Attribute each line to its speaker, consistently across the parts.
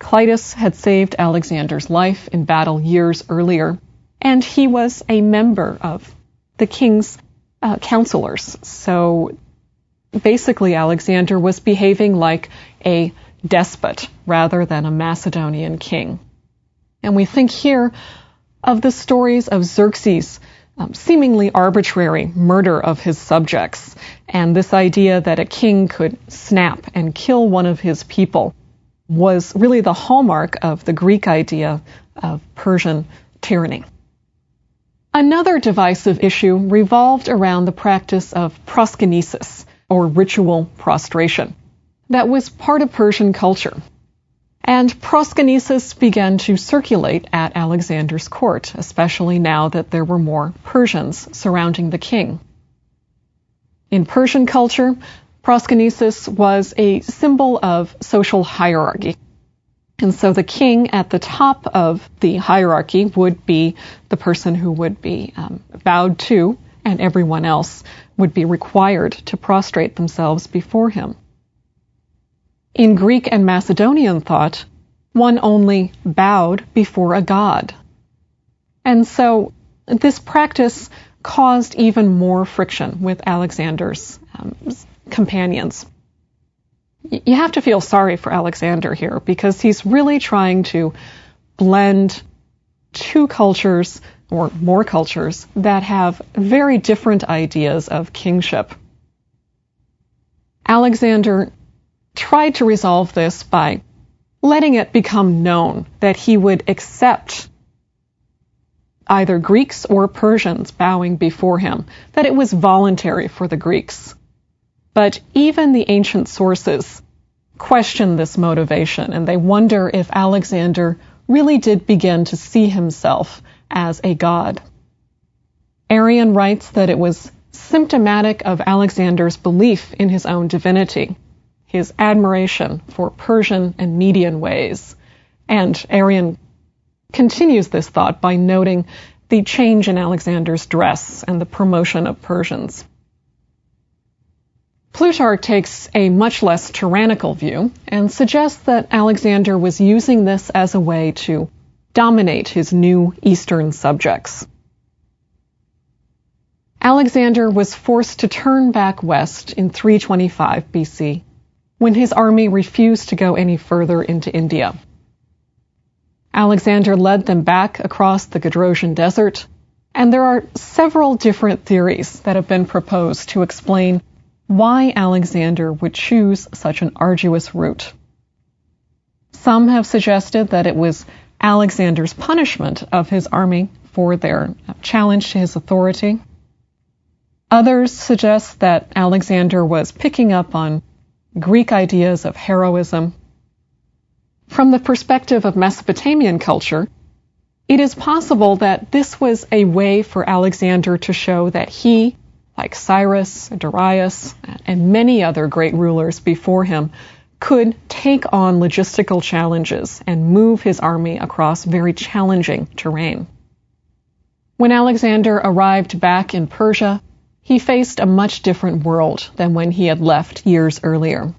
Speaker 1: Clitus had saved Alexander's life in battle years earlier, and he was a member of the king's counselors. So basically, Alexander was behaving like a despot rather than a Macedonian king. And we think here of the stories of Xerxes' seemingly arbitrary murder of his subjects, and this idea that a king could snap and kill one of his people was really the hallmark of the Greek idea of Persian tyranny. Another divisive issue revolved around the practice of proskynesis, or ritual prostration, that was part of Persian culture. And proskynesis began to circulate at Alexander's court, especially now that there were more Persians surrounding the king. In Persian culture, proskynesis was a symbol of social hierarchy. And so the king at the top of the hierarchy would be the person who would be bowed to, and everyone else would be required to prostrate themselves before him. In Greek and Macedonian thought, one only bowed before a god. And so this practice caused even more friction with Alexander's companions. You have to feel sorry for Alexander here, because he's really trying to blend two cultures, or more cultures, that have very different ideas of kingship. Alexander tried to resolve this by letting it become known that he would accept either Greeks or Persians bowing before him, that it was voluntary for the Greeks. But even the ancient sources question this motivation, and they wonder if Alexander really did begin to see himself as a god. Arrian writes that it was symptomatic of Alexander's belief in his own divinity, his admiration for Persian and Median ways. And Arrian continues this thought by noting the change in Alexander's dress and the promotion of Persians. Plutarch takes a much less tyrannical view and suggests that Alexander was using this as a way to dominate his new eastern subjects. Alexander was forced to turn back west in 325 BC, when his army refused to go any further into India. Alexander led them back across the Gedrosian Desert, and there are several different theories that have been proposed to explain why Alexander would choose such an arduous route. Some have suggested that it was Alexander's punishment of his army for their challenge to his authority. Others suggest that Alexander was picking up on Greek ideas of heroism. From the perspective of Mesopotamian culture, it is possible that this was a way for Alexander to show that he, like Cyrus, Darius, and many other great rulers before him, could take on logistical challenges and move his army across very challenging terrain. When Alexander arrived back in Persia, he faced a much different world than when he had left years earlier.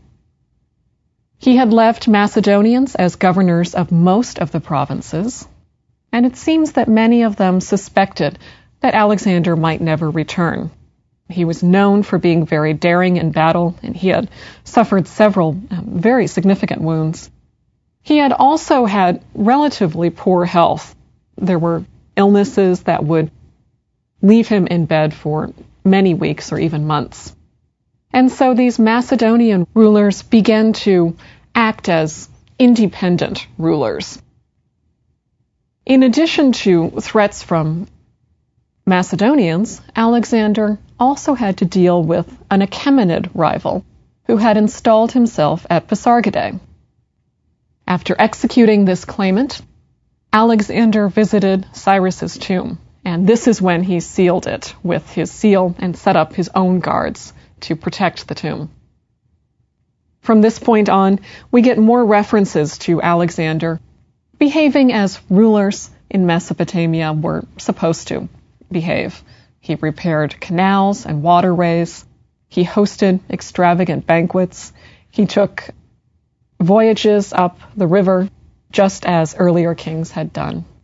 Speaker 1: He had left Macedonians as governors of most of the provinces, and it seems that many of them suspected that Alexander might never return. He was known for being very daring in battle, and he had suffered several very significant wounds. He had also had relatively poor health. There were illnesses that would leave him in bed for many weeks or even months. And so these Macedonian rulers began to act as independent rulers. In addition to threats from Macedonians, Alexander also had to deal with an Achaemenid rival who had installed himself at Pasargadae. After executing this claimant, Alexander visited Cyrus's tomb, and this is when he sealed it with his seal and set up his own guards to protect the tomb. From this point on, we get more references to Alexander behaving as rulers in Mesopotamia were supposed to behave. He repaired canals and waterways. He hosted extravagant banquets. He took voyages up the river just as earlier kings had done.